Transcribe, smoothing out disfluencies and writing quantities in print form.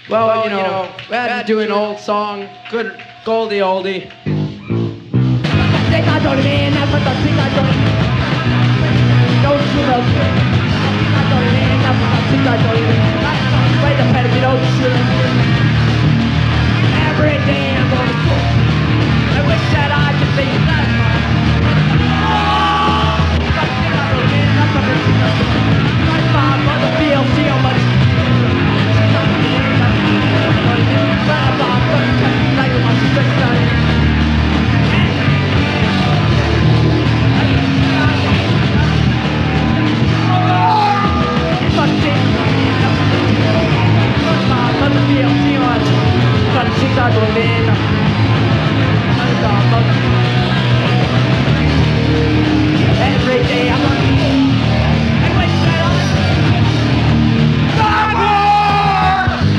Well, we had to do an old song, good Goldie oldie. Every day I'm on the floor. I wish that I could be satisfied. Chica Dolina